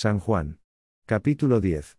San Juan. Capítulo 10.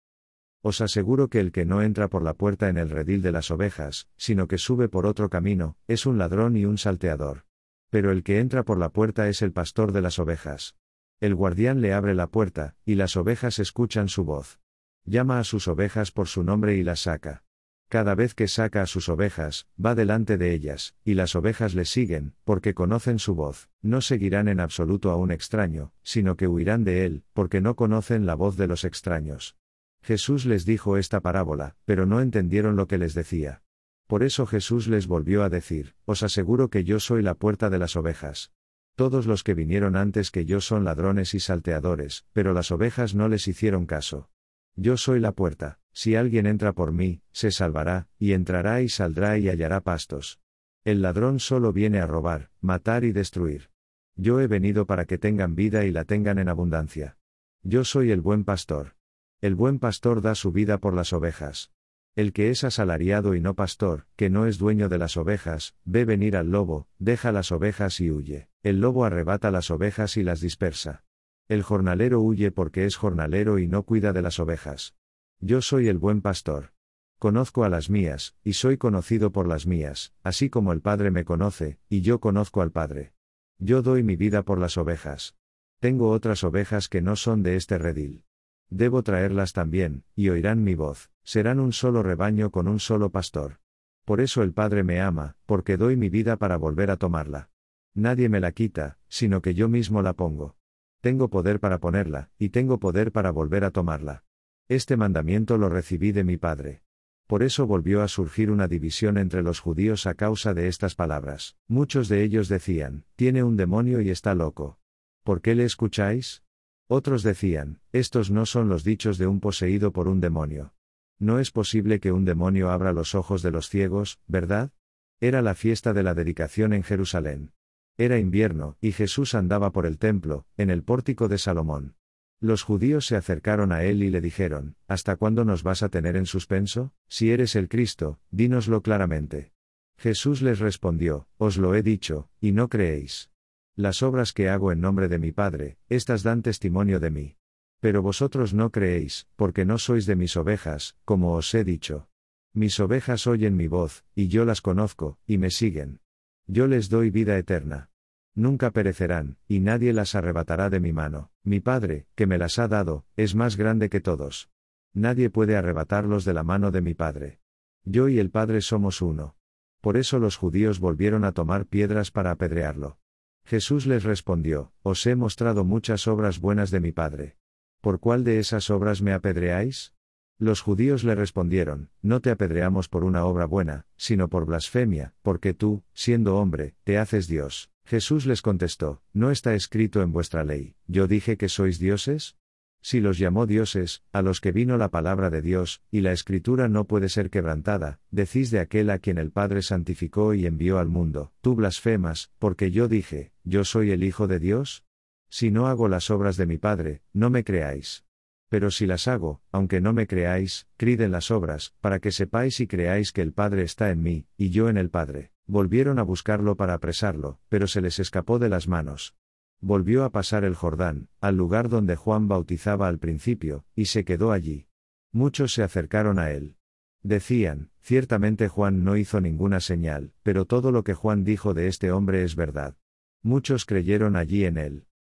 Os aseguro que el que no entra por la puerta en el redil de las ovejas, sino que sube por otro camino, es un ladrón y un salteador. Pero el que entra por la puerta es el pastor de las ovejas. El guardián le abre la puerta, y las ovejas escuchan su voz. Llama a sus ovejas por su nombre y las saca. Cada vez que saca a sus ovejas, va delante de ellas, y las ovejas le siguen, porque conocen su voz. No seguirán en absoluto a un extraño, sino que huirán de él, porque no conocen la voz de los extraños. Jesús les dijo esta parábola, pero no entendieron lo que les decía. Por eso Jesús les volvió a decir: os aseguro que yo soy la puerta de las ovejas. Todos los que vinieron antes que yo son ladrones y salteadores, pero las ovejas no les hicieron caso. Yo soy la puerta. Si alguien entra por mí, se salvará, y entrará y saldrá y hallará pastos. El ladrón solo viene a robar, matar y destruir. Yo he venido para que tengan vida y la tengan en abundancia. Yo soy el buen pastor. El buen pastor da su vida por las ovejas. El que es asalariado y no pastor, que no es dueño de las ovejas, ve venir al lobo, deja las ovejas y huye. El lobo arrebata las ovejas y las dispersa. El jornalero huye porque es jornalero y no cuida de las ovejas. Yo soy el buen pastor. Conozco a las mías, y soy conocido por las mías, así como el Padre me conoce, y yo conozco al Padre. Yo doy mi vida por las ovejas. Tengo otras ovejas que no son de este redil. Debo traerlas también, y oirán mi voz, serán un solo rebaño con un solo pastor. Por eso el Padre me ama, porque doy mi vida para volver a tomarla. Nadie me la quita, sino que yo mismo la pongo. Tengo poder para ponerla, y tengo poder para volver a tomarla. Este mandamiento lo recibí de mi Padre. Por eso volvió a surgir una división entre los judíos a causa de estas palabras. Muchos de ellos decían: tiene un demonio y está loco. ¿Por qué le escucháis? Otros decían: estos no son los dichos de un poseído por un demonio. No es posible que un demonio abra los ojos de los ciegos, ¿verdad? Era la fiesta de la dedicación en Jerusalén. Era invierno, y Jesús andaba por el templo, en el pórtico de Salomón. Los judíos se acercaron a él y le dijeron: ¿hasta cuándo nos vas a tener en suspenso? Si eres el Cristo, dínoslo claramente. Jesús les respondió: os lo he dicho, y no creéis. Las obras que hago en nombre de mi Padre, estas dan testimonio de mí. Pero vosotros no creéis, porque no sois de mis ovejas, como os he dicho. Mis ovejas oyen mi voz, y yo las conozco, y me siguen. Yo les doy vida eterna. Nunca perecerán, y nadie las arrebatará de mi mano. Mi Padre, que me las ha dado, es más grande que todos. Nadie puede arrebatarlos de la mano de mi Padre. Yo y el Padre somos uno. Por eso los judíos volvieron a tomar piedras para apedrearlo. Jesús les respondió: os he mostrado muchas obras buenas de mi Padre. ¿Por cuál de esas obras me apedreáis? Los judíos le respondieron: no te apedreamos por una obra buena, sino por blasfemia, porque tú, siendo hombre, te haces Dios. Jesús les contestó: ¿no está escrito en vuestra ley: yo dije que sois dioses? Si los llamó dioses, a los que vino la palabra de Dios, y la Escritura no puede ser quebrantada, decís de aquel a quien el Padre santificó y envió al mundo: tú blasfemas, porque yo dije: ¿yo soy el Hijo de Dios? Si no hago las obras de mi Padre, no me creáis. Pero si las hago, aunque no me creáis, creed en las obras, para que sepáis y creáis que el Padre está en mí, y yo en el Padre. Volvieron a buscarlo para apresarlo, pero se les escapó de las manos. Volvió a pasar el Jordán, al lugar donde Juan bautizaba al principio, y se quedó allí. Muchos se acercaron a él. Decían: ciertamente Juan no hizo ninguna señal, pero todo lo que Juan dijo de este hombre es verdad. Muchos creyeron allí en él.